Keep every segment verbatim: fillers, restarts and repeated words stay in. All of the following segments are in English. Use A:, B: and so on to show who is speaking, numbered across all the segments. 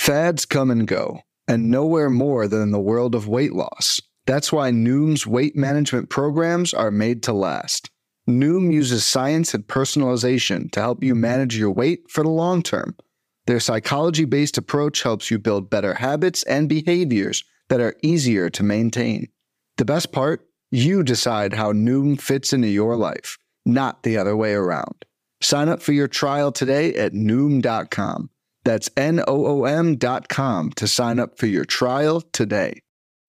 A: Fads come and go, and nowhere more than in the world of weight loss. That's why Noom's weight management programs are made to last. Noom uses science and personalization to help you manage your weight for the long term. Their psychology-based approach helps you build better habits and behaviors that are easier to maintain. The best part? You decide how Noom fits into your life, not the other way around. Sign up for your trial today at Noom dot com. That's N O O M dot com to sign up for your trial today.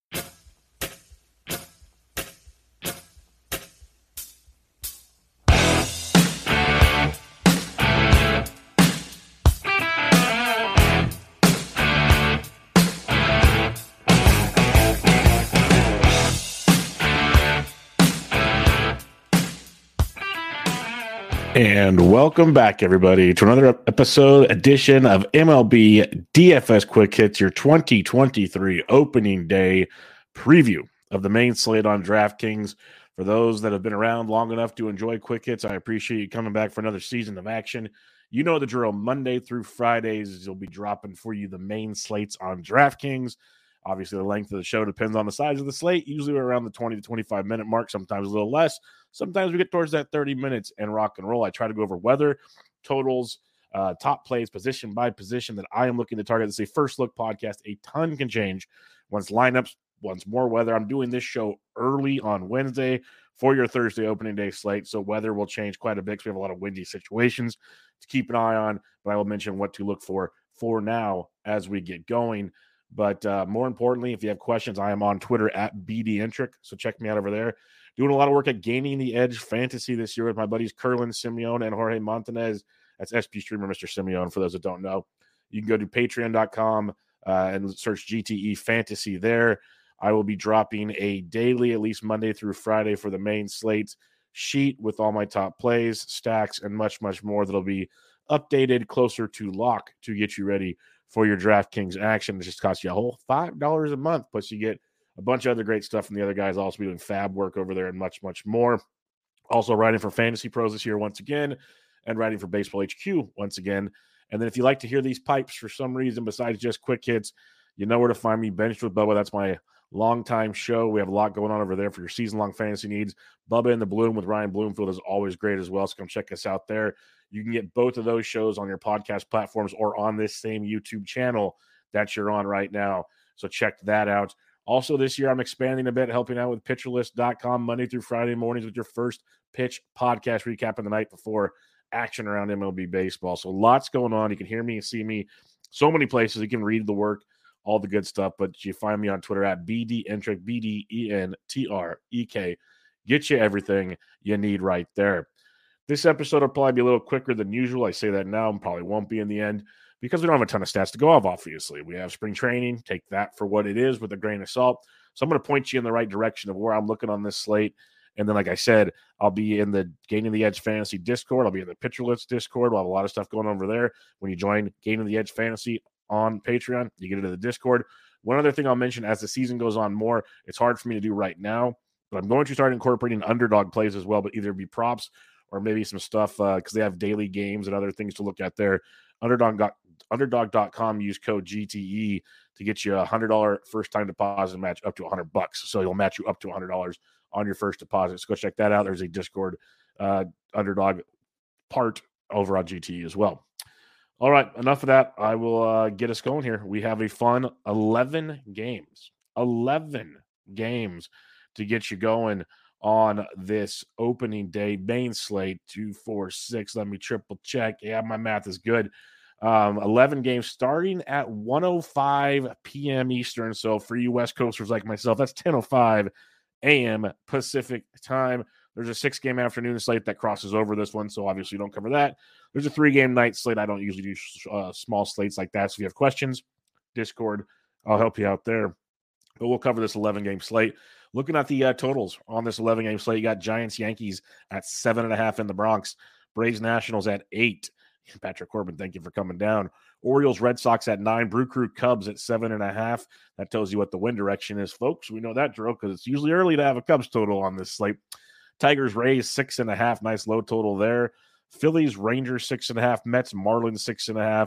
B: And welcome back, everybody, to another episode edition of M L B D F S Quick Hits, your twenty twenty-three opening day preview of the main slate on DraftKings. For those that have been around long enough to enjoy Quick Hits, I appreciate you coming back for another season of action. You know the drill. Monday through Fridays, you'll be dropping for you the main slates on DraftKings. Obviously, the length of the show depends on the size of the slate. Usually we're around the twenty to twenty-five minute mark, sometimes a little less. Sometimes we get towards that thirty minutes and rock and roll. I try to go over weather, totals, uh, top plays, position by position that I am looking to target. This is a first look podcast. A ton can change once lineups, once more weather. I'm doing this show early on Wednesday for your Thursday opening day slate, so weather will change quite a bit because we have a lot of windy situations to keep an eye on, but I will mention what to look for for now as we get going. But uh, more importantly, if you have questions, I am on Twitter at B D Intric, so check me out over there. Doing a lot of work at Gaining the Edge Fantasy this year with my buddies Curlin Simeone and Jorge Montanez. That's S P streamer Mister Simeone, for those that don't know. You can go to patreon dot com uh, and search G T E Fantasy there. I will be dropping a daily, at least Monday through Friday, for the main slate sheet with all my top plays, stacks, and much, much more that'll be updated closer to lock to get you ready for your DraftKings action. It just costs you a whole five dollars a month, plus you get a bunch of other great stuff from the other guys. I'll also be doing fab work over there and much, much more. Also writing for Fantasy Pros this year once again, and writing for Baseball H Q once again. And then if you like to hear these pipes for some reason besides just quick hits, you know where to find me. Benched with Bubba. That's my longtime show. We have a lot going on over there for your season-long fantasy needs. Bubba in the Bloom with Ryan Bloomfield is always great as well, so come check us out there. You can get both of those shows on your podcast platforms or on this same YouTube channel that you're on right now, so check that out. Also this year, I'm expanding a bit, helping out with pitcher list dot com Monday through Friday mornings with your first pitch podcast recapping the night before action around M L B baseball. So lots going on. You can hear me and see me so many places. You can read the work, all the good stuff, but you find me on Twitter at B D Entric, B D E N T R E K. Get you everything you need right there. This episode will probably be a little quicker than usual. I say that now and probably won't be in the end because we don't have a ton of stats to go off, obviously. We have spring training. Take that for what it is with a grain of salt. So I'm going to point you in the right direction of where I'm looking on this slate. And then, like I said, I'll be in the Gaining the Edge Fantasy Discord. I'll be in the Pitcher List Discord. We'll have a lot of stuff going on over there. When you join Gaining the Edge Fantasy on Patreon, you get into the Discord. One other thing I'll mention as the season goes on more, it's hard for me to do right now, but I'm going to start incorporating underdog plays as well, but either be props or maybe some stuff because uh, they have daily games and other things to look at there. Underdog, underdog dot com, use code G T E to get you a one hundred dollars first-time deposit match up to one hundred bucks. So you'll match you up to one hundred dollars on your first deposit. So go check that out. There's a Discord uh, underdog part over on G T E as well. All right, enough of that. I will uh, get us going here. We have a fun eleven games, eleven games to get you going on this opening day main slate. Two, four, six. Let me triple check. Yeah, my math is good. Um, eleven games starting at one oh five p.m. Eastern. So for you West Coasters like myself, that's ten oh five a.m. Pacific time. There's a six-game afternoon slate that crosses over this one, so obviously don't cover that. There's a three-game night slate. I don't usually do uh, small slates like that, so if you have questions, Discord, I'll help you out there. But we'll cover this eleven-game slate. Looking at the uh, totals on this eleven-game slate, you got Giants-Yankees at seven and a half in the Bronx. Braves-Nationals at eight. Patrick Corbin, thank you for coming down. Orioles-Red Sox at nine. Brew Crew-Cubs at seven and a half. That tells you what the wind direction is, folks. We know that drill because it's usually early to have a Cubs total on this slate. Tigers-Rays, six and a half. Nice low total there. Phillies-Rangers, six and a half. Mets-Marlins, six and a half.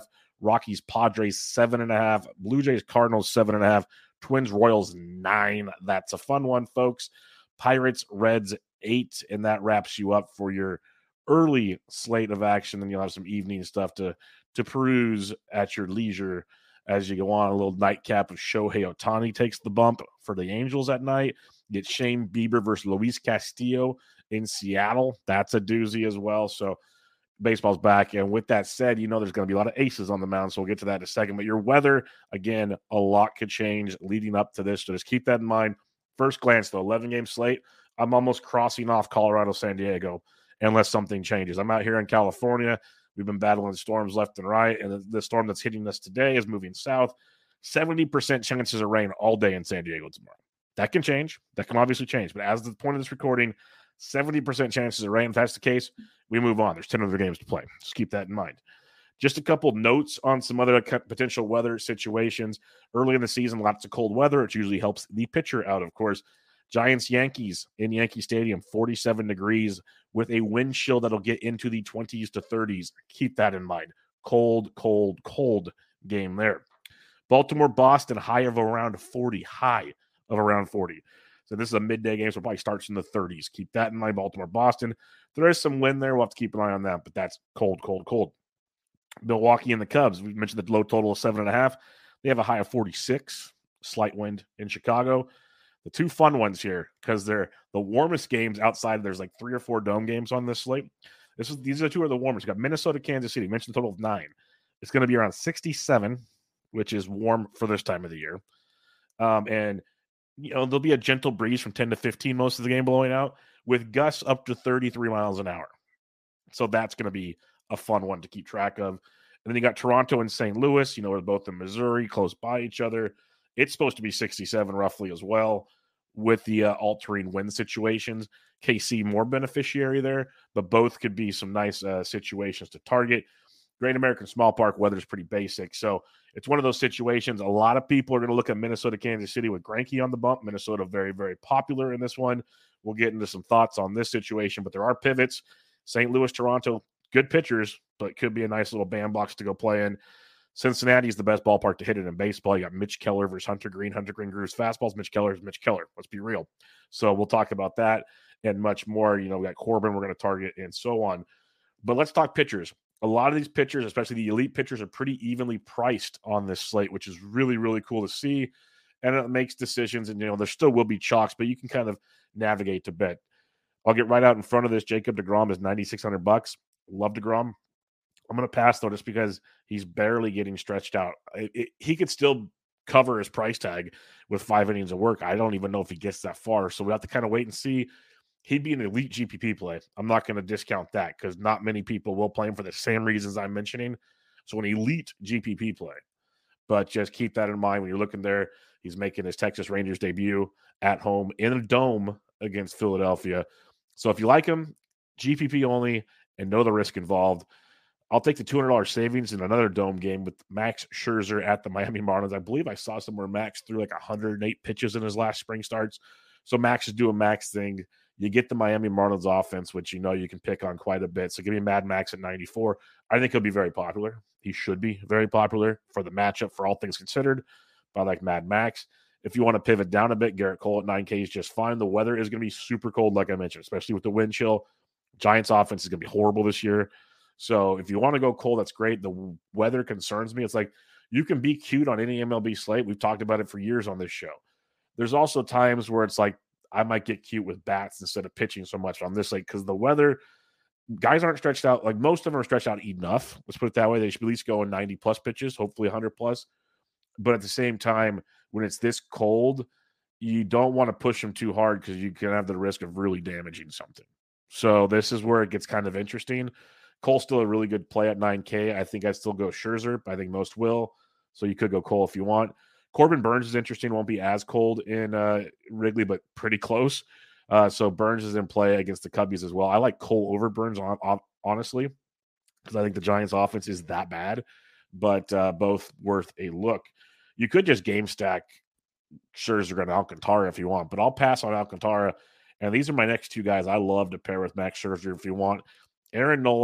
B: Rockies, Padres, seven and a half. Blue Jays, Cardinals, seven and a half. Twins, Royals, nine. That's a fun one, folks. Pirates, Reds, eight. And that wraps you up for your early slate of action. Then you'll have some evening stuff to, to peruse at your leisure as you go on. A little nightcap of Shohei Ohtani takes the bump for the Angels at night. Get Shane Bieber versus Luis Castillo in Seattle. That's a doozy as well. So baseball's back. And with that said, you know there's going to be a lot of aces on the mound, so we'll get to that in a second. But your weather, again, a lot could change leading up to this, so just keep that in mind. First glance, the eleven-game slate, I'm almost crossing off Colorado, San Diego, unless something changes. I'm out here in California. We've been battling storms left and right, and the, the storm that's hitting us today is moving south. seventy percent chances of rain all day in San Diego tomorrow. That can change. That can obviously change. But as of the point of this recording, seventy percent chances of rain. If that's the case, we move on. There's ten other games to play. Just keep that in mind. Just a couple notes on some other potential weather situations. Early in the season, lots of cold weather. It usually helps the pitcher out, of course. Giants, Yankees in Yankee Stadium, forty-seven degrees with a wind chill that'll get into the twenties to thirties. Keep that in mind. Cold, cold, cold game there. Baltimore, Boston, high of around forty. High of around forty. So this is a midday game, so it probably starts in the thirties. Keep that in mind. Baltimore, Boston. There is some wind there. We'll have to keep an eye on that, but that's cold, cold, cold. Milwaukee and the Cubs. We mentioned the low total of seven and a half. They have a high of forty-six. Slight wind in Chicago. The two fun ones here, because they're the warmest games outside. There's like three or four dome games on this slate. This is these are two of the warmest. You got Minnesota, Kansas City. Mentioned a total of nine. It's going to be around sixty-seven, which is warm for this time of the year. Um, and you know there'll be a gentle breeze from ten to fifteen most of the game blowing out, with gusts up to thirty-three miles an hour. So that's going to be a fun one to keep track of. And then you got Toronto and Saint Louis. You know, we're both in Missouri, close by each other. It's supposed to be sixty-seven roughly as well, with the uh, altering wind situations. K C more beneficiary there, but both could be some nice uh, situations to target. Great American Small Park weather is pretty basic. So it's one of those situations. A lot of people are going to look at Minnesota, Kansas City with Greinke on the bump. Minnesota very, very popular in this one. We'll get into some thoughts on this situation, but there are pivots. Saint Louis, Toronto, good pitchers, but could be a nice little bandbox to go play in. Cincinnati is the best ballpark to hit it in baseball. You got Mitch Keller versus Hunter Green. Hunter Green grooves fastballs. Mitch Keller is Mitch Keller. Let's be real. So we'll talk about that and much more. You know, we got Corbin we're going to target and so on. But let's talk pitchers. A lot of these pitchers, especially the elite pitchers, are pretty evenly priced on this slate, which is really, really cool to see. And it makes decisions. And, you know, there still will be chalks, but you can kind of navigate to bet. I'll get right out in front of this. Jacob deGrom is ninety-six hundred bucks. Love deGrom. I'm going to pass, though, just because he's barely getting stretched out. It, it, he could still cover his price tag with five innings of work. I don't even know if he gets that far. So we have to kind of wait and see. He'd be an elite G P P play. I'm not going to discount that because not many people will play him for the same reasons I'm mentioning. So an elite G P P play. But just keep that in mind when you're looking there. He's making his Texas Rangers debut at home in a dome against Philadelphia. So if you like him, G P P only and know the risk involved. I'll take the two hundred dollars savings in another dome game with Max Scherzer at the Miami Marlins. I believe I saw somewhere Max threw like one hundred eight pitches in his last spring starts. So Max is doing Max thing. You get the Miami Marlins offense, which you know you can pick on quite a bit. So give me Mad Max at ninety-four. I think he'll be very popular. He should be very popular for the matchup for all things considered. But I like Mad Max. If you want to pivot down a bit, Garrett Cole at nine K is just fine. The weather is going to be super cold, like I mentioned, especially with the wind chill. Giants offense is going to be horrible this year. So if you want to go cold, that's great. The weather concerns me. It's like you can be cute on any M L B slate. We've talked about it for years on this show. There's also times where it's like I might get cute with bats instead of pitching so much on this slate because the weather, guys aren't stretched out. Like most of them are stretched out enough. Let's put it that way. They should at least go in ninety plus pitches, hopefully one hundred plus. But at the same time, when it's this cold, you don't want to push them too hard because you can have the risk of really damaging something. So this is where it gets kind of interesting. Cole's still a really good play at nine K. I think I'd still go Scherzer. I think most will. So you could go Cole if you want. Corbin Burns is interesting. Won't be as cold in uh, Wrigley, but pretty close. Uh, so Burns is in play against the Cubbies as well. I like Cole over Burns, on, on, honestly, because I think the Giants' offense is that bad, but uh, both worth a look. You could just game stack Scherzer and Alcantara if you want, but I'll pass on Alcantara. And these are my next two guys I love to pair with Max Scherzer if you want. Aaron Nola,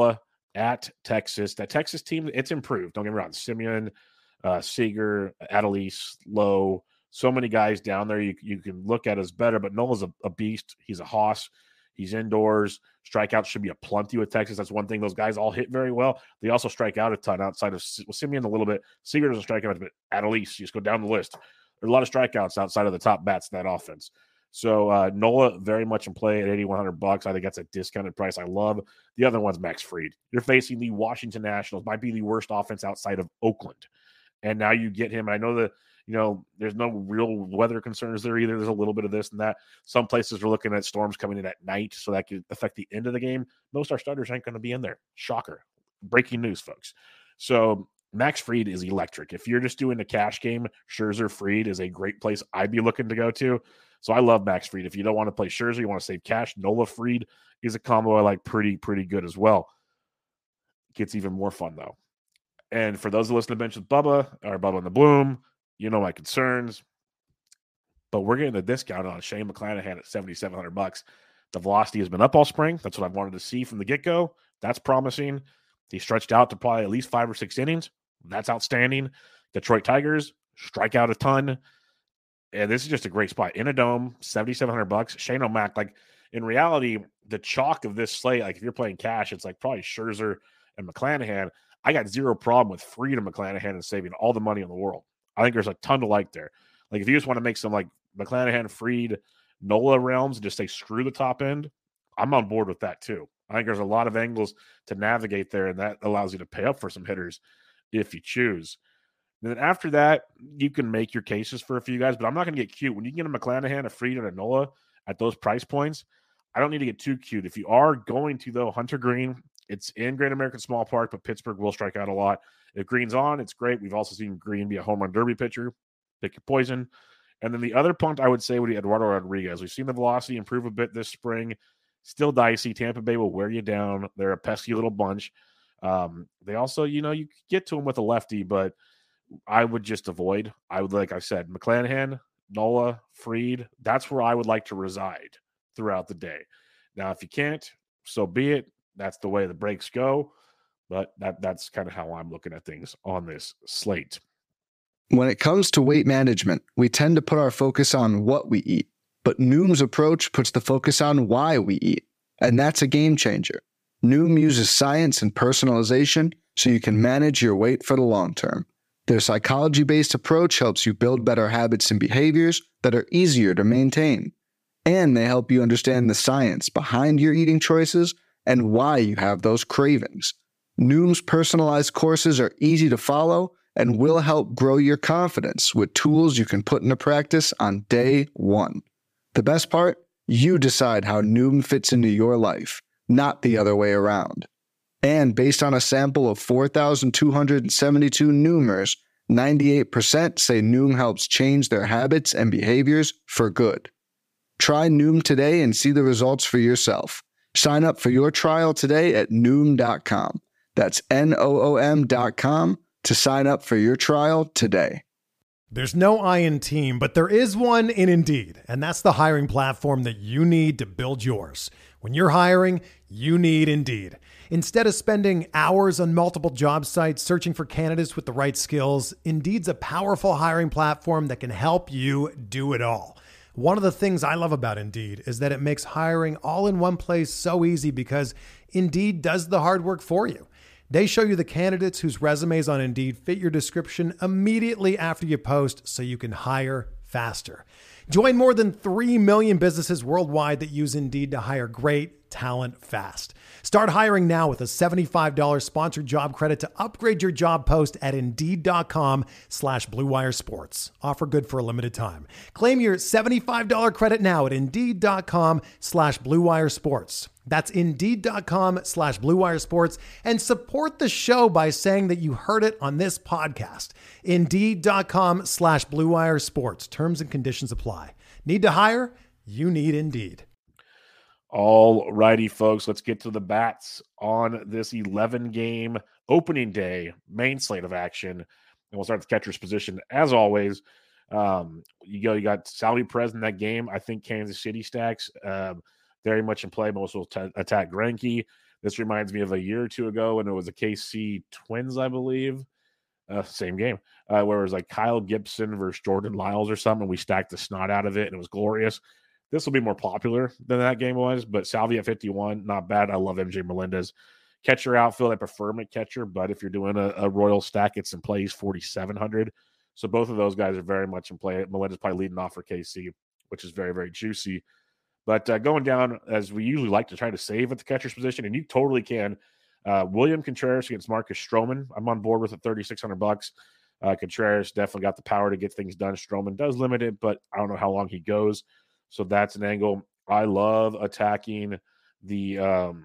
B: at Texas. That Texas team, it's improved. Don't get me wrong. Simeon, uh, Seager, Adelise, Lowe, so many guys down there you, you can look at as better, but Nola's a, a beast. He's a hoss. He's indoors. Strikeouts should be a plenty with Texas. That's one thing. Those guys all hit very well. They also strike out a ton outside of well, Simeon a little bit. Seager doesn't strike out a bit. Adelise, you just go down the list. There's a lot of strikeouts outside of the top bats in that offense. So uh, Nola very much in play at eighty-one hundred bucks. I think that's a discounted price. I love the other one's Max Fried. You're facing the Washington Nationals, might be the worst offense outside of Oakland, and now you get him. I know that you know there's no real weather concerns there either. There's a little bit of this and that. Some places are looking at storms coming in at night, so that could affect the end of the game. Most of our starters ain't going to be in there. Shocker! Breaking news, folks. So Max Fried is electric. If you're just doing a cash game, Scherzer Fried is a great place I'd be looking to go to. So I love Max Fried. If you don't want to play Scherzer, you want to save cash, Nola Fried is a combo I like pretty, pretty good as well. Gets even more fun, though. And for those who listen to Bench with Bubba, or Bubba and the Bloom, you know my concerns. But we're getting a discount on Shane McClanahan at seventy-seven hundred bucks. The velocity has been up all spring. That's what I've wanted to see from the get-go. That's promising. He stretched out to probably at least five or six innings. That's outstanding. Detroit Tigers strike out a ton. And this is just a great spot. In a dome, seventy-seven hundred bucks. Shane O'Mac, like, in reality, the chalk of this slate, like, if you're playing cash, it's like probably Scherzer and McClanahan. I got zero problem with Fried and McClanahan and saving all the money in the world. I think there's a ton to like there. Like, if you just want to make some, like, McClanahan, Fried, Nola realms and just say screw the top end, I'm on board with that too. I think there's a lot of angles to navigate there, and that allows you to pay up for some hitters if you choose. And then after that, you can make your cases for a few guys, but I'm not going to get cute. When you get a McClanahan, a Fried, and a Nola at those price points, I don't need to get too cute. If you are going to, though, Hunter Green, it's in Great American Small Park, but Pittsburgh will strike out a lot. If Green's on, it's great. We've also seen Green be a home run derby pitcher. Pick your poison. And then the other punt I would say would be Eduardo Rodriguez. We've seen the velocity improve a bit this spring. Still dicey. Tampa Bay will wear you down. They're a pesky little bunch. Um, they also, you know, you get to them with a lefty, but I would just avoid. I would, like I said, McClanahan, Nola, Fried. That's where I would like to reside throughout the day. Now, if you can't, so be it. That's the way the breaks go. But that that's kind of how I'm looking at things on this slate.
A: When it comes to weight management, we tend to put our focus on what we eat, but Noom's approach puts the focus on why we eat, and that's a game changer. Noom uses science and personalization so you can manage your weight for the long term. Their psychology-based approach helps you build better habits and behaviors that are easier to maintain, and they help you understand the science behind your eating choices and why you have those cravings. Noom's personalized courses are easy to follow and will help grow your confidence with tools you can put into practice on day one. The best part? You decide how Noom fits into your life, not the other way around. And based on a sample of four thousand two hundred seventy-two Noomers, ninety-eight percent say Noom helps change their habits and behaviors for good. Try Noom today and see the results for yourself. Sign up for your trial today at Noom dot com. That's N O O M dot com to sign up for your trial today.
C: There's no I in team, but there is one in Indeed, and that's the hiring platform that you need to build yours. When you're hiring, you need Indeed. Instead of spending hours on multiple job sites searching for candidates with the right skills, Indeed's a powerful hiring platform that can help you do it all. One of the things I love about Indeed is that it makes hiring all in one place so easy because Indeed does the hard work for you. They show you the candidates whose resumes on Indeed fit your description immediately after you post so you can hire faster. Join more than three million businesses worldwide that use Indeed to hire great talent fast. Start hiring now with a seventy-five dollars sponsored job credit to upgrade your job post at Indeed.com slash Blue Wire Sports. Offer good for a limited time. Claim your seventy-five dollars credit now at Indeed.com slash Blue Wire Sports. That's Indeed.com slash Blue Wire Sports, and support the show by saying that you heard it on this podcast. Indeed.com slash Blue Wire Sports. Terms and conditions apply. Need to hire? You need Indeed.
B: All righty, folks, let's get to the bats on this eleven-game opening day main slate of action. And we'll start with the catcher's position. As always, um, you go. You got Salvi Perez in that game. I think Kansas City stacks um, very much in play. Most will t- attack Greinke. This reminds me of a year or two ago when it was the K C Twins, I believe. Uh, same game, uh, where it was like Kyle Gibson versus Jordan Lyles or something. And we stacked the snot out of it, and it was glorious. This will be more popular than that game was, but Salvy at fifty-one, not bad. I love M J Melendez. Catcher outfield, I prefer him at catcher, but if you're doing a, a Royal stack, it's in play. He's forty-seven hundred. So both of those guys are very much in play. Melendez probably leading off for K C, which is very, very juicy. But uh, going down, as we usually like to try to save at the catcher's position, and you totally can. Uh, William Contreras against Marcus Stroman. I'm on board with it, thirty-six hundred bucks. Uh, Contreras definitely got the power to get things done. Stroman does limit it, but I don't know how long he goes. So that's an angle. I love attacking the um,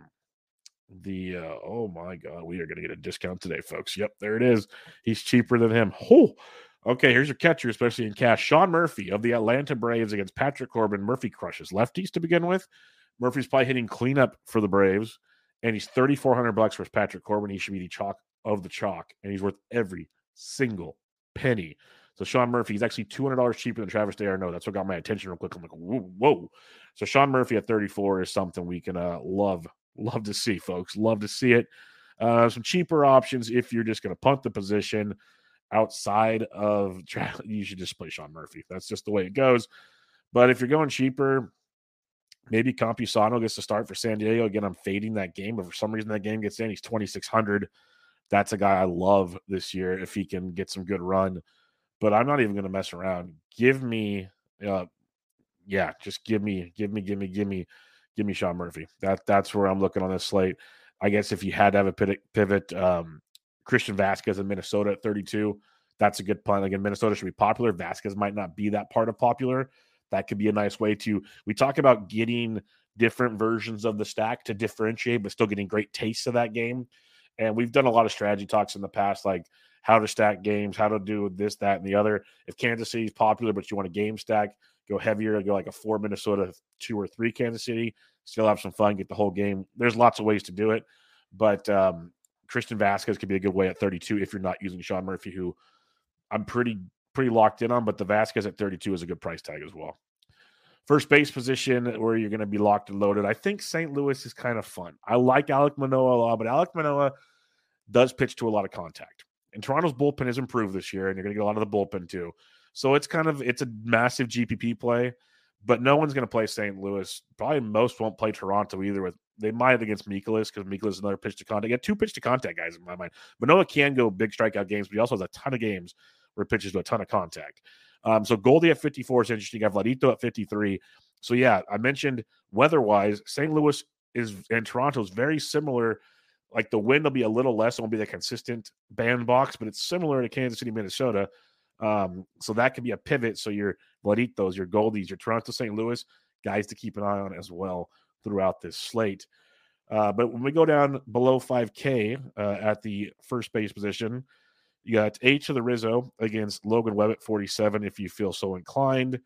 B: the. Uh, oh my God, we are going to get a discount today, folks. Yep, there it is. He's cheaper than him. Oh, okay. Here's your catcher, especially in cash. Sean Murphy of the Atlanta Braves against Patrick Corbin. Murphy crushes lefties to begin with. Murphy's probably hitting cleanup for the Braves. And he's thirty-four hundred bucks for Patrick Corbin. He should be the chalk of the chalk, and he's worth every single penny. So Sean Murphy, he's actually two hundred dollars cheaper than Travis d'Arnaud. That's what got my attention real quick. I'm like, whoa, whoa. So Sean Murphy at thirty-four is something we can uh, love, love to see, folks. Love to see it. Uh, some cheaper options if you're just going to punt the position outside of – you should just play Sean Murphy. That's just the way it goes. But if you're going cheaper – maybe Campusano gets to start for San Diego. Again, I'm fading that game, but for some reason that game gets in. He's twenty-six hundred. That's a guy I love this year if he can get some good run. But I'm not even going to mess around. Give me, uh, yeah, just give me, give me, give me, give me, give me Sean Murphy. That That's where I'm looking on this slate. I guess if you had to have a pivot, pivot um, Christian Vasquez in Minnesota at thirty-two, that's a good plan. Again, Minnesota should be popular. Vasquez might not be that part of popular. That could be a nice way to – we talk about getting different versions of the stack to differentiate, but still getting great tastes of that game. And we've done a lot of strategy talks in the past, like how to stack games, how to do this, that, and the other. If Kansas City is popular, but you want a game stack, go heavier, go like a four Minnesota, two or three Kansas City, still have some fun, get the whole game. There's lots of ways to do it. But um, Christian Vasquez could be a good way at thirty-two if you're not using Sean Murphy, who I'm pretty – pretty locked in on, but the Vasquez at thirty-two is a good price tag as well. First base position where you're going to be locked and loaded. I think Saint Louis is kind of fun. I like Alek Manoah a lot, but Alek Manoah does pitch to a lot of contact. And Toronto's bullpen has improved this year, and you're going to get a lot of the bullpen too. So it's kind of, it's a massive G P P play, but no one's going to play Saint Louis. Probably most won't play Toronto either. With They might against Mikolas because Mikolas is another pitch to contact. You got two pitch to contact guys in my mind. Manoah can go big strikeout games, but he also has a ton of games where it pitches to a ton of contact. Um, so Goldie at fifty-four is interesting. You got Vladito at fifty-three. So yeah, I mentioned weather-wise, Saint Louis is and Toronto is very similar. Like the wind will be a little less. It won't be the consistent bandbox, but it's similar to Kansas City, Minnesota. Um, so that could be a pivot. So your Vladitos, your Goldies, your Toronto, Saint Louis, guys to keep an eye on as well throughout this slate. Uh, but when we go down below five K uh, at the first base position, you got H of the Rizzo against Logan Webb at forty-seven if you feel so inclined.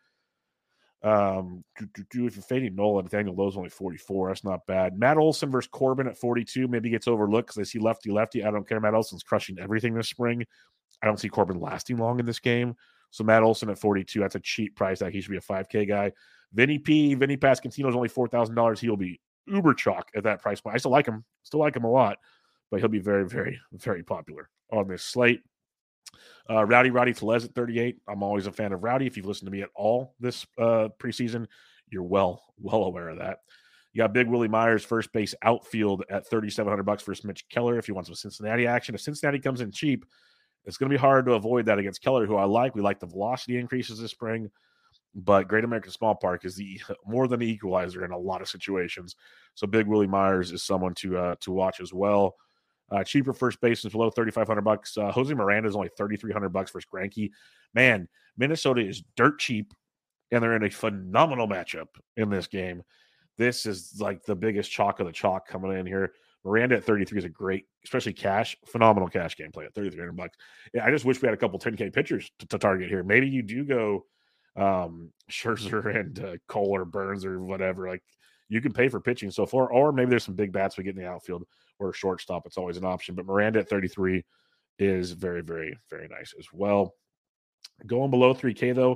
B: Um, if you're fading Nola, Nathaniel Lowe's only forty-four. That's not bad. Matt Olson versus Corbin at forty-two maybe gets overlooked because I see lefty-lefty. I don't care. Matt Olson's crushing everything this spring. I don't see Corbin lasting long in this game. So Matt Olson at forty-two, that's a cheap price tag. He should be a five K guy. Vinny P, Vinny Pasquantino is only four thousand dollars. He'll be uber chalk at that price point. I still like him. Still like him a lot. But he'll be very, very, very popular on this slate. Uh, Rowdy Rowdy Tellez at thirty-eight. I'm always a fan of Rowdy. If you've listened to me at all this uh, preseason, you're well, well aware of that. You got Big Willie Myers, first base outfield at thirty-seven hundred bucks versus Mitch Keller. If you want some Cincinnati action, if Cincinnati comes in cheap, it's going to be hard to avoid that against Keller, who I like. We like the velocity increases this spring, but Great American Small Park is the more than the equalizer in a lot of situations. So Big Willie Myers is someone to uh, to watch as well. Uh, cheaper first baseman below thirty-five hundred bucks. Uh, Jose Miranda is only thirty-three hundred bucks versus Greinke. Man, Minnesota is dirt cheap, and they're in a phenomenal matchup in this game. This is like the biggest chalk of the chalk coming in here. Miranda at thirty-three is a great, especially cash, phenomenal cash game play at thirty-three hundred bucks. Yeah, I just wish we had a couple ten K pitchers to, to target here. Maybe you do go um, Scherzer and uh, Cole or Burns or whatever. Like you can pay for pitching so far, or maybe there's some big bats we get in the outfield or a shortstop. It's always an option. But Miranda at thirty-three is very, very, very nice as well. Going below three K though,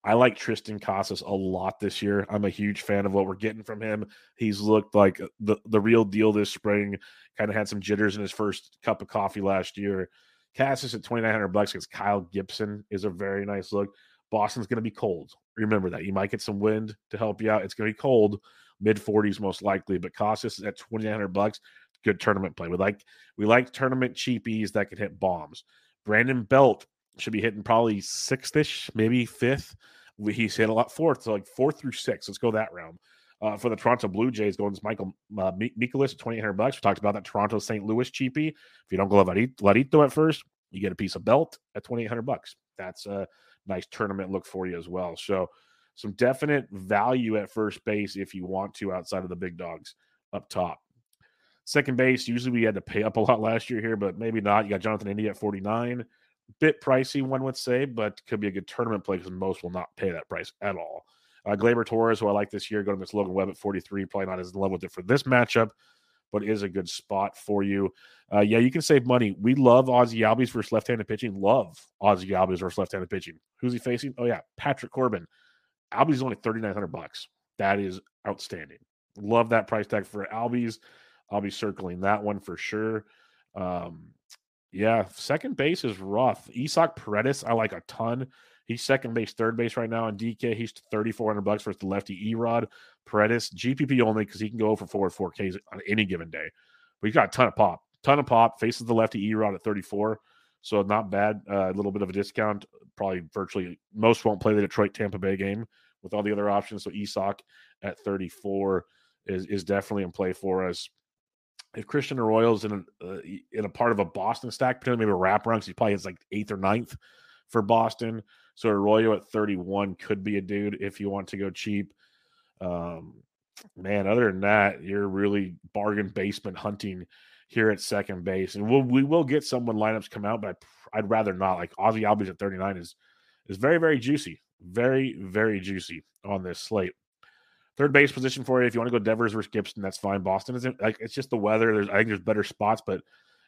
B: I like Tristan Casas a lot this year. I'm a huge fan of what we're getting from him. He's looked like the, the real deal this spring. Kind of had some jitters in his first cup of coffee last year. Casas at twenty-nine hundred bucks against Kyle Gibson is a very nice look. Boston's going to be cold. Remember that. You might get some wind to help you out. It's going to be cold, mid forties most likely, but Casas is at twenty-nine hundred bucks. Good tournament play. We like we like tournament cheapies that can hit bombs. Brandon Belt should be hitting probably sixth-ish, maybe fifth. He's hit a lot fourth, so like fourth through six. Let's go that round. Uh, for the Toronto Blue Jays, going to Michael uh, Mikolas at twenty-eight hundred bucks. We talked about that Toronto Saint Louis cheapie. If you don't go Vladito at first, you get a piece of Belt at twenty-eight hundred bucks. That's a nice tournament look for you as well. So some definite value at first base if you want to outside of the big dogs up top. Second base, usually we had to pay up a lot last year here, but maybe not. You got Jonathan India at forty-nine. Bit pricey, one would say, but could be a good tournament play because most will not pay that price at all. Uh, Gleyber Torres, who I like this year, going against Logan Webb at forty-three. Probably not as in love with it for this matchup, but is a good spot for you. Uh, yeah, you can save money. We love Ozzie Albies versus left-handed pitching. Love Ozzie Albies versus left-handed pitching. Who's he facing? Oh, yeah, Patrick Corbin. Albies is only thirty-nine hundred bucks. That is outstanding. Love that price tag for Albies. I'll be circling that one for sure. Um, yeah, second base is rough. Isaac Paredes, I like a ton. He's second base, third base right now on D K. He's thirty-four hundred bucks versus the lefty Erod. Paredes, G P P only because he can go for four four Ks on any given day. But he's got a ton of pop. Ton of pop. Faces the lefty Erod at thirty-four. So not bad. Uh, a little bit of a discount. Probably virtually most won't play the Detroit Tampa Bay game with all the other options. So Isaac at thirty-four is, is definitely in play for us. If Christian Arroyo's in a, uh, in a part of a Boston stack, potentially maybe a wraparound, because he probably has like eighth or ninth for Boston. So Arroyo at thirty-one could be a dude if you want to go cheap. Um, man, other than that, you're really bargain basement hunting here at second base. And we'll, we will get some when lineups come out, but I'd rather not. Like Ozzie Albies at thirty-nine is, is very, very juicy. Very, very juicy on this slate. Third base position for you. If you want to go Devers versus Gibson, that's fine. Boston isn't like it's just the weather. There's I think there's better spots, but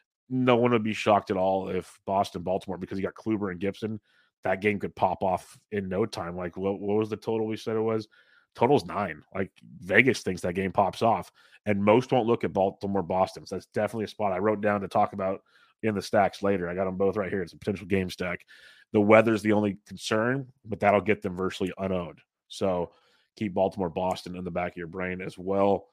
B: no one would be shocked at all if Boston, Baltimore, because you got Kluber and Gibson, that game could pop off in no time. Like what, what was the total we said it was? Total's nine. Like Vegas thinks that game pops off, and most won't look at Baltimore, Boston. So that's definitely a spot I wrote down to talk about in the stacks later. I got them both right here. It's a potential game stack. The weather's the only concern, but that'll get them virtually unowned. So keep Baltimore, Boston in the back of your brain as well.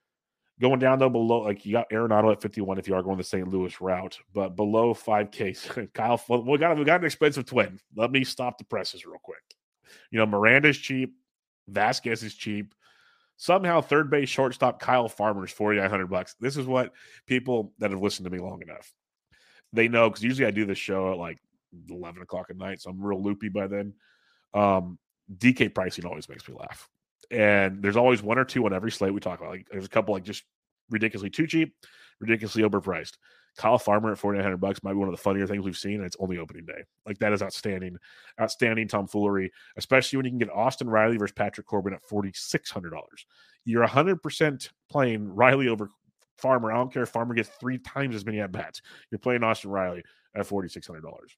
B: Going down, though, below, like you got Arenado at fifty-one if you are going the Saint Louis route, but below five K, Kyle, we got, we got an expensive twin. Let me stop the presses real quick. You know, Miranda's cheap. Vasquez is cheap. Somehow, third base shortstop Kyle Farmer is forty-nine hundred bucks. This is what people that have listened to me long enough, they know, because usually I do this show at like eleven o'clock at night, so I'm real loopy by then. Um, D K pricing always makes me laugh. And there's always one or two on every slate we talk about. Like there's a couple like just ridiculously too cheap, ridiculously overpriced. Kyle Farmer at forty-nine hundred bucks might be one of the funnier things we've seen, and it's only opening day. Like that is outstanding, outstanding tomfoolery, especially when you can get Austin Riley versus Patrick Corbin at forty-six hundred dollars. You're one hundred percent playing Riley over Farmer. I don't care if Farmer gets three times as many at-bats. You're playing Austin Riley at forty-six hundred dollars.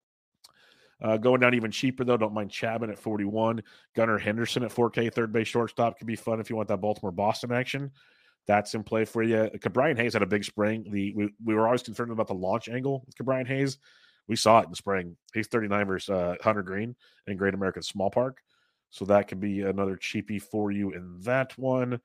B: Uh, going down even cheaper, though, don't mind Chapman at forty-one. Gunnar Henderson at four K, third base shortstop. Could be fun if you want that Baltimore-Boston action. That's in play for you. Ke'Bryan Hayes had a big spring. The we, we were always concerned about the launch angle with Ke'Bryan Hayes. We saw it in the spring. He's thirty-nine versus uh, Hunter Green in Great American Small Park. So that could be another cheapie for you in that one.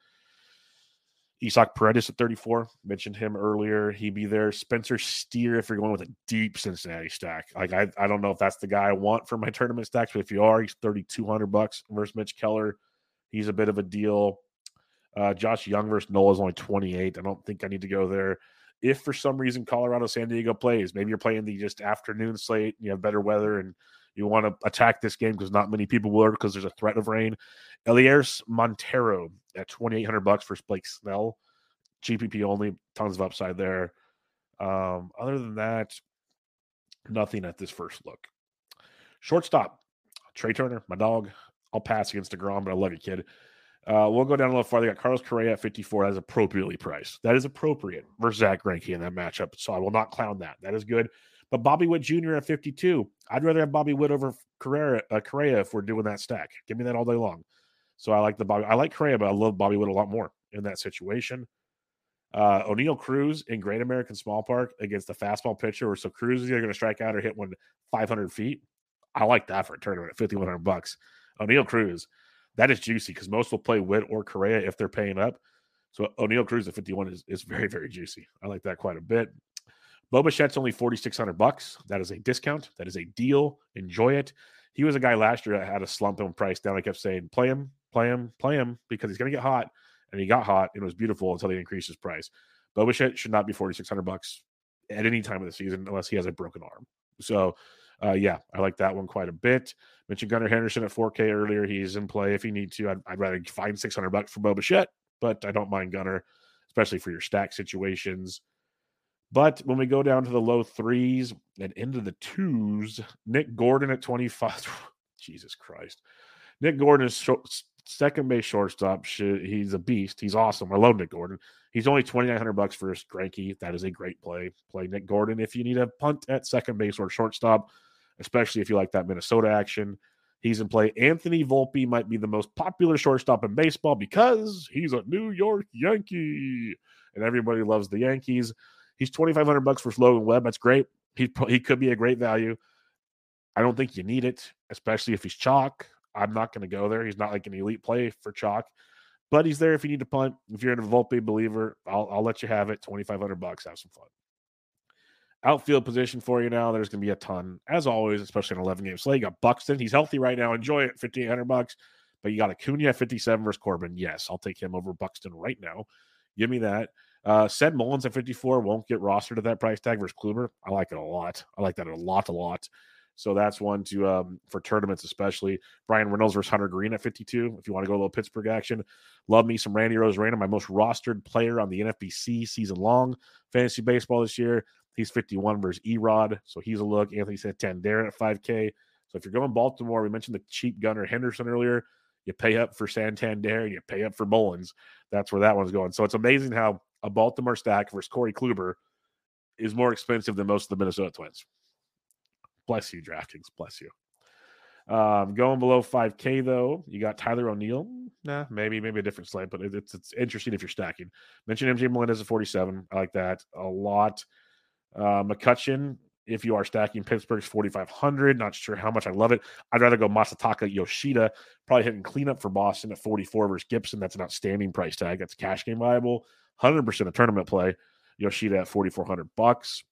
B: Isaac Paredes at thirty-four. Mentioned him earlier. He'd be there. Spencer Steer if you're going with a deep Cincinnati stack. Like I, I don't know if that's the guy I want for my tournament stacks, but if you are, he's thirty-two hundred bucks versus Mitch Keller. He's a bit of a deal. Uh, Josh Young versus Nola is only twenty-eight. I don't think I need to go there. If for some reason Colorado San Diego plays, maybe you're playing the just afternoon slate, you have better weather, and you want to attack this game because not many people will because there's a threat of rain. Elias Montero at twenty-eight hundred bucks for Blake Snell. G P P only, tons of upside there. Um, other than that, nothing at this first look. Shortstop, Trey Turner, my dog. I'll pass against DeGrom, but I love you, kid. Uh, we'll go down a little farther. They got Carlos Correa at fifty-four. That is appropriately priced. That is appropriate versus Zach Greinke in that matchup. So I will not clown that. That is good. But Bobby Witt Junior at fifty-two, I'd rather have Bobby Witt over Correa, uh, Correa if we're doing that stack. Give me that all day long. So I like the Bobby. I like Correa, but I love Bobby Witt a lot more in that situation. Uh, O'Neal Cruz in Great American Small Park against the fastball pitcher. So Cruz is either going to strike out or hit one five hundred feet. I like that for a tournament at fifty-one hundred bucks. O'Neal Cruz, that is juicy because most will play Witt or Correa if they're paying up. So O'Neal Cruz at fifty-one is, is very, very juicy. I like that quite a bit. Bo Bichette's only forty-six hundred bucks. That is a discount. That is a deal. Enjoy it. He was a guy last year that had a slump in price down. I kept saying, play him, play him, play him, because he's going to get hot. And he got hot, and it was beautiful until they increased his price. Bo Bichette should not be forty-six hundred bucks at any time of the season unless he has a broken arm. So, uh, yeah, I like that one quite a bit. Mentioned Gunnar Henderson at four K earlier. He's in play if you need to. I'd, I'd rather find six hundred bucks for Bo Bichette, but I don't mind Gunnar, especially for your stack situations. But when we go down to the low threes and into the twos, Nick Gordon at twenty-five. Jesus Christ. Nick Gordon is short, second base shortstop. He's a beast. He's awesome. I love Nick Gordon. He's only twenty-nine hundred bucks for his Greinke. That is a great play. Play Nick Gordon if you need a punt at second base or shortstop, especially if you like that Minnesota action. He's in play. Anthony Volpe might be the most popular shortstop in baseball because he's a New York Yankee, and everybody loves the Yankees. He's twenty-five hundred bucks for Logan Webb. That's great. He he could be a great value. I don't think you need it, especially if he's chalk. I'm not going to go there. He's not like an elite play for chalk, but he's there if you need to punt. If you're a Volpe believer, I'll, I'll let you have it. twenty-five hundred bucks. Have some fun. Outfield position for you now. There's going to be a ton, as always, especially in eleven game slate. You got Buxton. He's healthy right now. Enjoy it. fifty-eight hundred bucks. But you got Acuna at fifty-seven versus Corbin. Yes, I'll take him over Buxton right now. Give me that. Uh, Seth Mullins at fifty-four won't get rostered at that price tag versus Kluber. I like it a lot. I like that a lot, a lot. So that's one to um, for tournaments, especially. Brian Reynolds versus Hunter Green at fifty-two. If you want to go a little Pittsburgh action, love me some Randy Rosarena, my most rostered player on the N F B C season long fantasy baseball this year. He's fifty-one versus Erod, so he's a look. Anthony Santander at five K. So if you're going Baltimore, we mentioned the cheap Gunnar Henderson earlier. You pay up for Santander, you pay up for Mullins. That's where that one's going. So it's amazing how a Baltimore stack versus Corey Kluber is more expensive than most of the Minnesota Twins. Bless you, DraftKings. Bless you. Um, going below five K, though, you got Tyler O'Neill. Nah, maybe maybe a different slate, but it's it's interesting if you're stacking. Mentioned M J Melendez at forty-seven. I like that a lot. Uh, McCutchen, if you are stacking Pittsburgh's forty-five hundred, not sure how much I love it. I'd rather go Masataka Yoshida, probably hitting cleanup for Boston at forty-four versus Gibson. That's an outstanding price tag. That's cash game viable. one hundred percent a tournament play. Yoshida at forty-four hundred bucks.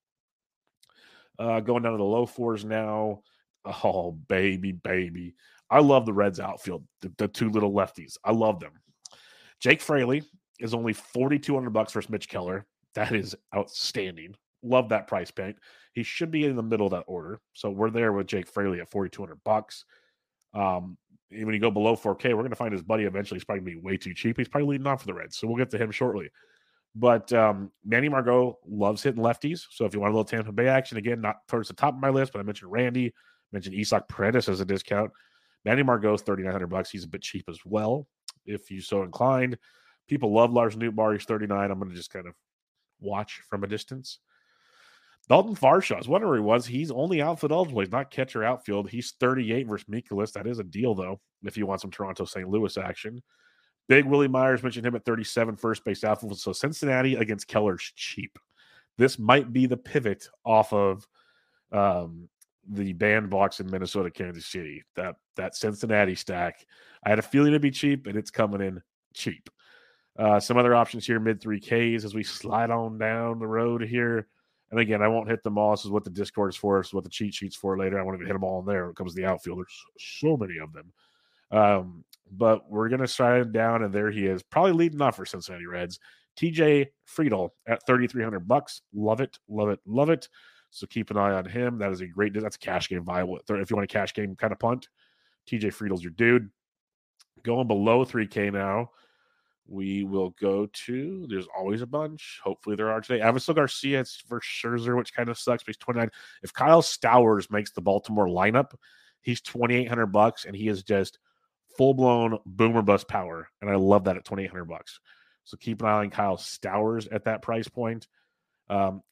B: Uh, going down to the low fours now. Oh, baby, baby. I love the Reds outfield, the, the two little lefties. I love them. Jake Fraley is only forty-two hundred bucks versus Mitch Keller. That is outstanding. Love that price point. He should be in the middle of that order. So we're there with Jake Fraley at forty-two hundred bucks. Um, when you go below four K, we're going to find his buddy eventually. He's probably going to be way too cheap. He's probably leading off for the Reds. So we'll get to him shortly. But um, Manny Margot loves hitting lefties. So if you want a little Tampa Bay action, again, not towards the top of my list, but I mentioned Randy, mentioned Isaac Paredes as a discount. Manny Margot's thirty-nine hundred bucks. He's a bit cheap as well, if you so inclined. People love Lars Nootbaar. He's thirty-nine. I'm going to just kind of watch from a distance. Dalton Varsho, I was wondering where he was. He's only outfield eligible. He's not catcher outfield. He's thirty-eight versus Mikolas. That is a deal, though, if you want some Toronto Saint Louis action. Big Willie Myers, mentioned him at thirty-seven, first base outfield. So Cincinnati against Keller's cheap. This might be the pivot off of um, the bandbox in Minnesota, Kansas City. That that Cincinnati stack. I had a feeling it'd be cheap, and it's coming in cheap. Uh, some other options here, mid three Ks as we slide on down the road here. And again, I won't hit them all. This is what the Discord is for. This is what the cheat sheet's for later. I won't even hit them all in there when it comes to the outfield. There's so many of them. Um, but we're going to slide down, and there he is. Probably leading off for Cincinnati Reds. T J Friedl at thirty-three hundred bucks. Love it, love it, love it. So keep an eye on him. That is a great – that's a cash game viable. If you want a cash game kind of punt, T J Friedl's your dude. Going below three K now. We will go to, there's always a bunch. Hopefully there are today. Avisail Garcia, it's for Scherzer, which kind of sucks, but he's twenty-nine. If Kyle Stowers makes the Baltimore lineup, he's twenty-eight hundred bucks, and he is just full-blown boomer bust power. And I love that at twenty-eight hundred bucks. So keep an eye on Kyle Stowers at that price point. Um,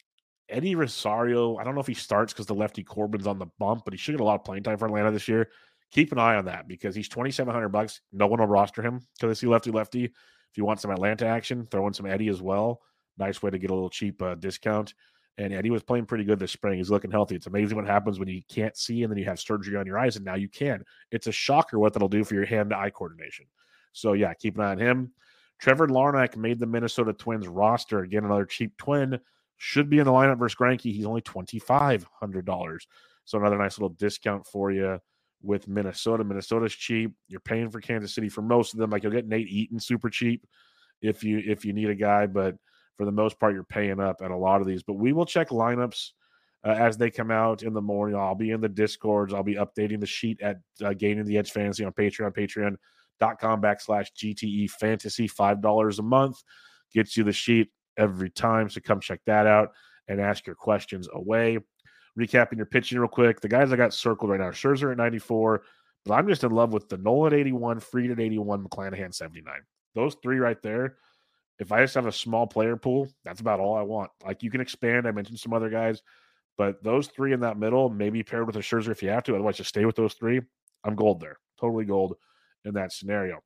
B: Eddie Rosario, I don't know if he starts because the lefty Corbin's on the bump, but he should get a lot of playing time for Atlanta this year. Keep an eye on that because he's twenty-seven hundred bucks. No one will roster him because they see lefty lefty. If you want some Atlanta action, throw in some Eddie as well. Nice way to get a little cheap uh, discount. And Eddie was playing pretty good this spring. He's looking healthy. It's amazing what happens when you can't see and then you have surgery on your eyes, and now you can. It's a shocker what that'll do for your hand-eye coordination. So, yeah, keep an eye on him. Trevor Larnach made the Minnesota Twins roster. Again, another cheap twin. Should be in the lineup versus Greinke. He's only twenty-five hundred dollars. So another nice little discount for you with Minnesota. Minnesota's cheap. You're paying for Kansas City for most of them. Like, you'll get Nate Eaton super cheap if you if you need a guy, but for the most part, you're paying up at a lot of these. But we will check lineups uh, as they come out in the morning. I'll be in the Discords. I'll be updating the sheet at uh, Gaining the Edge Fantasy on Patreon, patreon.com backslash GTE Fantasy. five dollars a month gets you the sheet every time. So come check that out and ask your questions away. Recapping your pitching real quick. The guys I got circled right now, Scherzer at ninety-four, but I'm just in love with the Nolan at eighty-one, Fried at eighty-one, McClanahan seventy-nine. Those three right there. If I just have a small player pool, that's about all I want. Like, you can expand. I mentioned some other guys, but those three in that middle, maybe paired with a Scherzer if you have to. Otherwise, just stay with those three. I'm gold there. Totally gold in that scenario.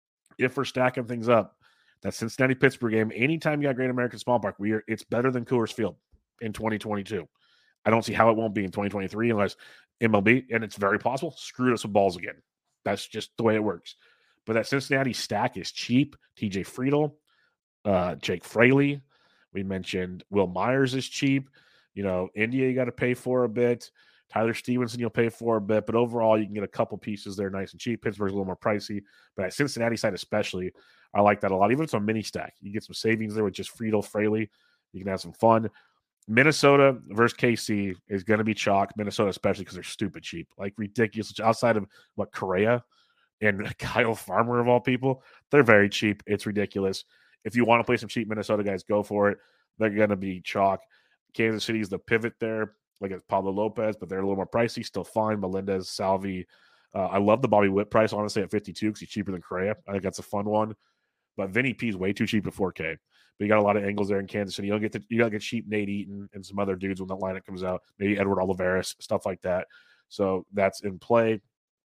B: If we're stacking things up, that Cincinnati-Pittsburgh game, anytime you got Great American Small Park, we are, it's better than Coors Field in twenty twenty-two. I don't see how it won't be in twenty twenty-three unless M L B, and it's very possible, screwed us with balls again. That's just the way it works. But that Cincinnati stack is cheap. T J Friedl, uh, Jake Fraley. We mentioned Will Myers is cheap. You know, India you got to pay for a bit. Tyler Stevenson you'll pay for a bit. But overall, you can get a couple pieces there nice and cheap. Pittsburgh's a little more pricey. But at Cincinnati side especially, I like that a lot. Even if it's a mini stack, you get some savings there with just Friedl, Fraley. You can have some fun. Minnesota versus K C is going to be chalk. Minnesota especially because they're stupid cheap. Like, ridiculous. Outside of, what, Correa and Kyle Farmer of all people, they're very cheap. It's ridiculous. If you want to play some cheap Minnesota guys, go for it. They're going to be chalk. Kansas City is the pivot there, like it's Pablo Lopez, but they're a little more pricey. Still fine. Melendez, Salvi. Uh, I love the Bobby Witt price, honestly, at fifty-two because he's cheaper than Correa. I think that's a fun one. But Vinny P is way too cheap at four K. But you got a lot of angles there in Kansas City. You'll get to, you got to get cheap Nate Eaton and some other dudes when that lineup comes out. Maybe Edward Olivares, stuff like that. So that's in play.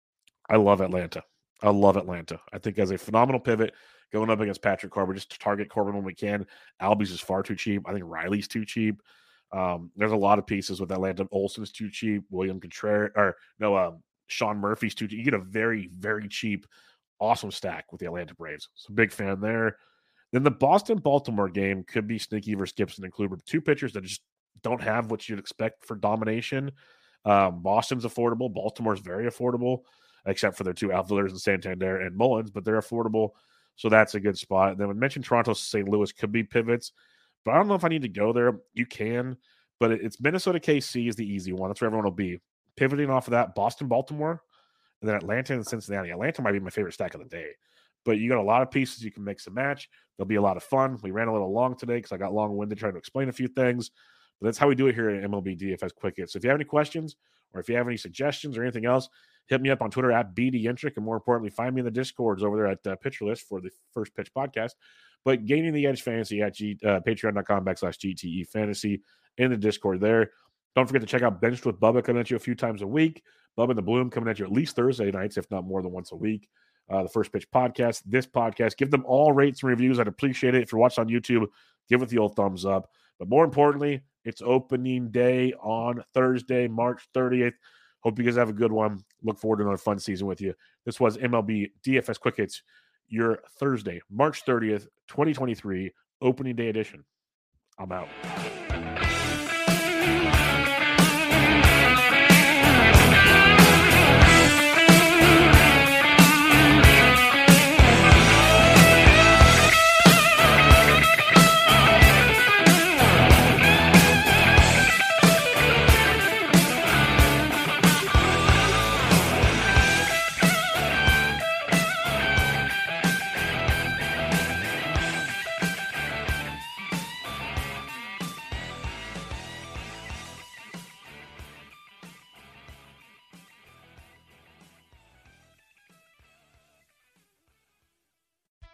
B: I love Atlanta. I love Atlanta. I think as a phenomenal pivot going up against Patrick Corbin, just to target Corbin when we can. Albies is far too cheap. I think Riley's too cheap. Um, there's a lot of pieces with Atlanta. Olsen's too cheap. William Contreras, or no, um, Sean Murphy's too cheap. You get a very, very cheap, awesome stack with the Atlanta Braves. So big fan there. Then the Boston-Baltimore game could be sneaky versus Gibson and Kluber. Two pitchers that just don't have what you'd expect for domination. Um, Boston's affordable. Baltimore's very affordable, except for their two outfielders in Santander and Mullins, but they're affordable. So that's a good spot. And then we mentioned Toronto, Saint Louis could be pivots, but I don't know if I need to go there. You can, but it's Minnesota K C is the easy one. That's where everyone will be. Pivoting off of that, Boston, Baltimore, and then Atlanta and Cincinnati. Atlanta might be my favorite stack of the day. But you got a lot of pieces you can mix and match. There'll be a lot of fun. We ran a little long today because I got long-winded trying to explain a few things. But that's how we do it here at M L B D F S Quick Hits. So if you have any questions or if you have any suggestions or anything else, hit me up on Twitter at B D Yentric. And more importantly, find me in the Discords over there at uh, Pitcher List for the First Pitch Podcast. But Gaining the Edge Fantasy at G, uh, patreon.com backslash GTE Fantasy in the Discord there. Don't forget to check out Benched with Bubba coming at you a few times a week. Bubba and the Bloom coming at you at least Thursday nights, if not more than once a week. Uh, the First Pitch Podcast, this podcast. Give them all rates and reviews. I'd appreciate it. If you're watching on YouTube, give it the old thumbs up. But more importantly, it's opening day on Thursday, March thirtieth. Hope you guys have a good one. Look forward to another fun season with you. This was M L B D F S Quick Hits, your Thursday, March thirtieth, twenty twenty-three, opening day edition. I'm out.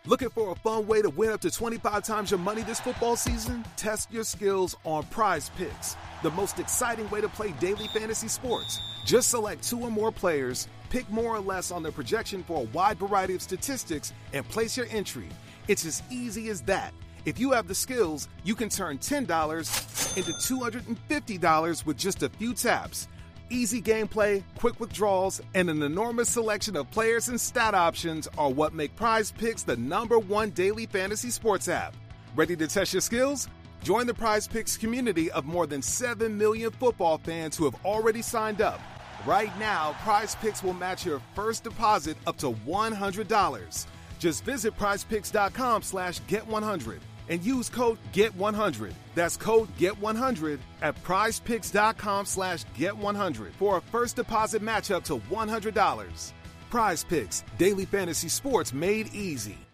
D: Looking for a fun way to win up to twenty-five times your money this football season? Test your skills on Prize Picks, the most exciting way to play daily fantasy sports. Just select two or more players, pick more or less on their projection for a wide variety of statistics, and place your entry. It's as easy as that. If you have the skills, you can turn ten dollars into two hundred fifty dollars with just a few taps. Easy gameplay, quick withdrawals, and an enormous selection of players and stat options are what make Prize Picks the number one daily fantasy sports app. Ready to test your skills? Join the Prize Picks community of more than seven million football fans who have already signed up. Right now, Prize Picks will match your first deposit up to one hundred dollars. Just visit prizepicks.com slash get100 and use code get one hundred. That's code get one hundred at prizepicks.com slash get one hundred for a first deposit match up to one hundred dollars. Prize Picks, daily fantasy sports made easy.